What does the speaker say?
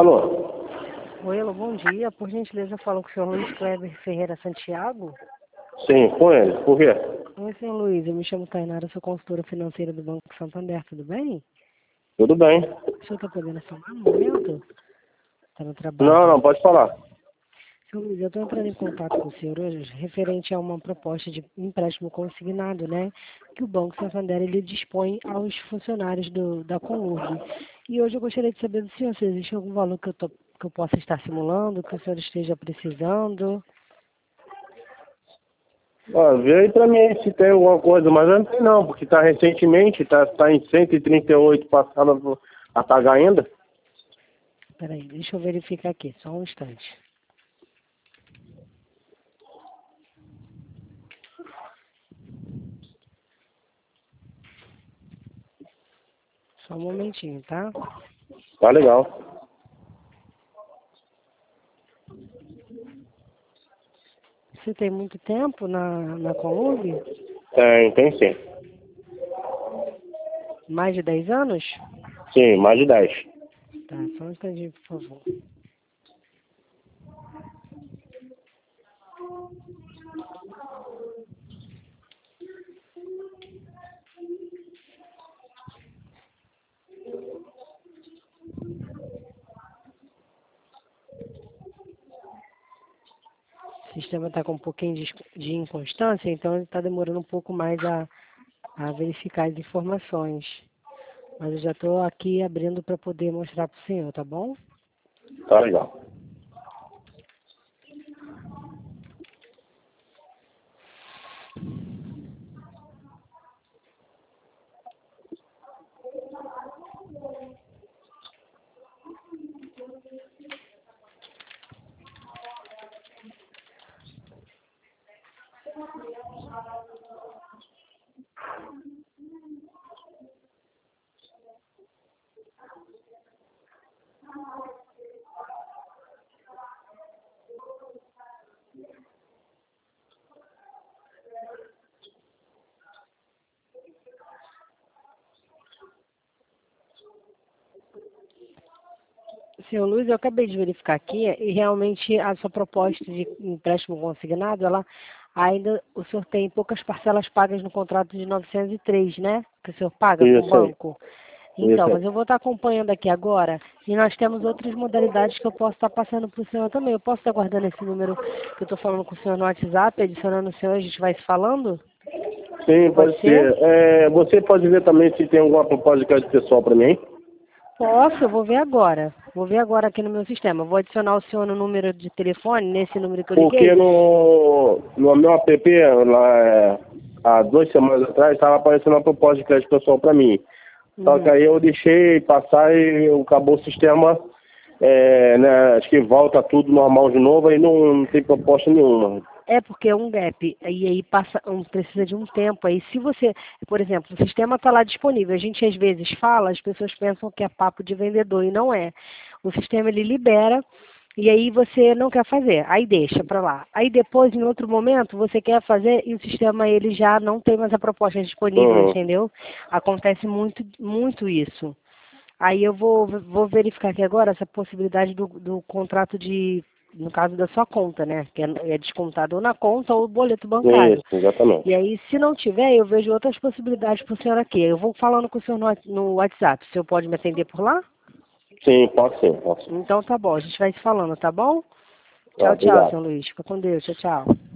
Alô? Oi, alô, bom dia. Por gentileza, eu falo com o senhor Luiz Kleber Ferreira Santiago. Sim, com ele. Por quê? Oi, senhor Luiz. Eu me chamo Tainara, sou consultora financeira do Banco Santander. Tudo bem? Tudo bem. O senhor está podendo falar no momento? Está no Não, trabalho? não, pode falar. Senhor Luiz, eu estou entrando em contato com o senhor hoje referente a uma proposta de empréstimo consignado, né? Que o Banco Santander ele dispõe aos funcionários da Conurb. E hoje eu gostaria de saber do senhor se existe algum valor que eu possa estar simulando, que o senhor esteja precisando. Ó, vê aí pra mim se tem alguma coisa, mas não tem não, porque tá recentemente, tá em 138 passado a pagar ainda. Peraí, deixa eu verificar aqui, só um instante. Só um momentinho, tá? Tá legal. Você tem muito tempo na Conurb? Tem sim. Mais de 10 anos? Sim, mais de 10. Tá, só um instantinho, por favor. O sistema está com um pouquinho de inconstância, então ele está demorando um pouco mais a verificar as informações. Mas eu já estou aqui abrindo para poder mostrar para o senhor, tá bom? Tá legal. Senhor Luiz, eu acabei de verificar aqui e realmente a sua proposta de empréstimo consignado, ela ainda, o senhor tem poucas parcelas pagas no contrato de 903, né? Que o senhor paga com o Isso aí. banco. Isso Então, aí. mas eu vou estar acompanhando aqui agora e nós temos outras modalidades que eu posso estar passando para o senhor também. Eu posso estar guardando esse número que eu estou falando com o senhor no WhatsApp, adicionando o senhor, a gente vai se falando? Sim, Pode pode ser? ser. Você pode ver também se tem alguma proposta de crédito pessoal pra mim? Posso, eu vou ver agora. Vou ver agora aqui no meu sistema. Vou adicionar o senhor no número de telefone, nesse número que eu Porque liguei. no meu app, lá, há 2 semanas atrás, estava aparecendo uma proposta de crédito pessoal para mim. Só que Uhum. aí eu deixei passar e acabou o sistema, né, acho que volta tudo normal de novo, aí não tem proposta nenhuma. É porque é um gap, e aí passa, precisa de um tempo. Aí se você, por exemplo, o sistema está lá disponível, a gente às vezes fala, as pessoas pensam que é papo de vendedor e não é. O sistema ele libera e aí você não quer fazer, aí deixa para lá. Aí depois, em outro momento, você quer fazer e o sistema ele já não tem mais a proposta disponível, Uhum. entendeu? Acontece muito, muito isso. Aí eu vou verificar aqui agora essa possibilidade do contrato de, no caso da sua conta, né? Que é descontado ou na conta ou boleto bancário. Isso, exatamente. E aí, se não tiver, eu vejo outras possibilidades para o senhor aqui. Eu vou falando com o senhor no WhatsApp. O senhor pode me atender por lá? Sim, pode sim, pode sim. Então tá bom, a gente vai se falando, tá bom? Tá, Tchau, tchau, obrigado. senhor Luiz. Fica com Deus. Tchau, tchau.